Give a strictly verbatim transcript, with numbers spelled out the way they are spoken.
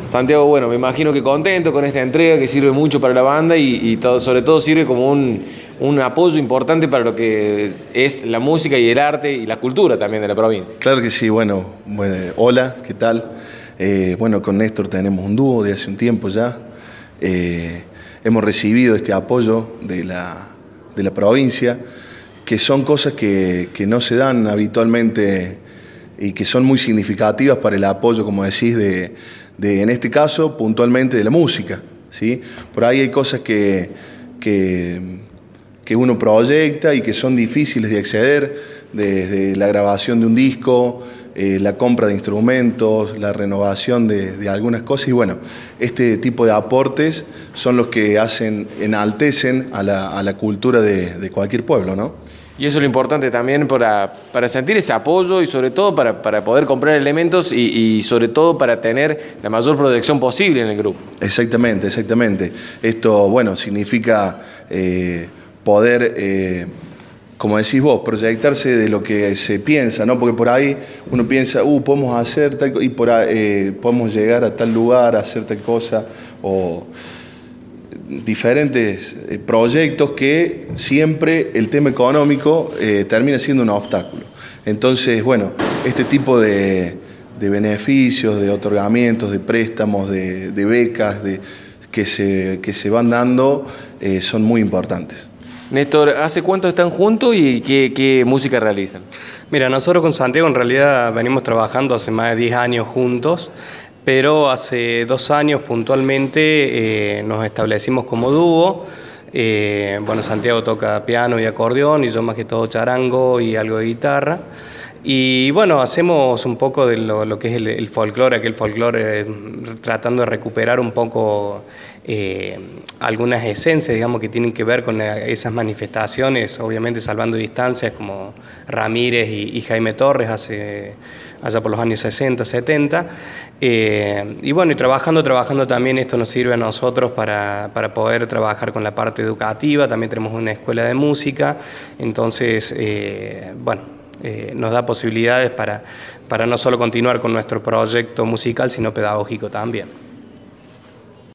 Santiago, bueno, me imagino que contento con esta entrega que sirve mucho para la banda y, y todo, sobre todo sirve como un, un apoyo importante para lo que es la música y el arte y la cultura también de la provincia. Claro que sí, bueno, bueno hola, ¿qué tal? Eh, bueno, con Néstor tenemos un dúo de hace un tiempo ya. Eh, hemos recibido este apoyo de la, de la provincia, que son cosas que, que no se dan habitualmente y que son muy significativas para el apoyo, como decís, de, de en este caso puntualmente de la música, ¿sí? Por ahí hay cosas que, que, que uno proyecta y que son difíciles de acceder, desde la grabación de un disco, eh, la compra de instrumentos, la renovación de, de algunas cosas, y bueno, este tipo de aportes son los que hacen, enaltecen a la, a la cultura de, de cualquier pueblo, ¿no? Y eso es lo importante también para, para sentir ese apoyo y sobre todo para, para poder comprar elementos y, y sobre todo para tener la mayor proyección posible en el grupo. Exactamente, exactamente. Esto, bueno, significa eh, poder, eh, como decís vos, proyectarse de lo que se piensa, ¿no? Porque por ahí uno piensa, uh, podemos hacer tal cosa, y por ahí eh, podemos llegar a tal lugar, a hacer tal cosa, o diferentes proyectos que siempre el tema económico eh, termina siendo un obstáculo. Entonces, bueno, este tipo de, de beneficios, de otorgamientos, de préstamos, de, de becas de, que, se, que se van dando eh, son muy importantes. Néstor, ¿hace cuánto están juntos y qué, qué música realizan? Mira, nosotros con Santiago en realidad venimos trabajando hace más de diez años juntos, pero hace dos años puntualmente eh, nos establecimos como dúo. Eh, bueno, Santiago toca piano y acordeón y yo más que todo charango y algo de guitarra. Y bueno, hacemos un poco de lo, lo que es el, el folclore, aquel folclore, eh, tratando de recuperar un poco eh, algunas esencias, digamos, que tienen que ver con esas manifestaciones, obviamente salvando distancias, como Ramírez y, y Jaime Torres hace, allá por los años sesenta, setenta. Eh, y bueno, y trabajando, trabajando también esto nos sirve a nosotros para, para poder trabajar con la parte educativa. También tenemos una escuela de música, entonces, eh, bueno, Eh, nos da posibilidades para, para no solo continuar con nuestro proyecto musical, sino pedagógico también.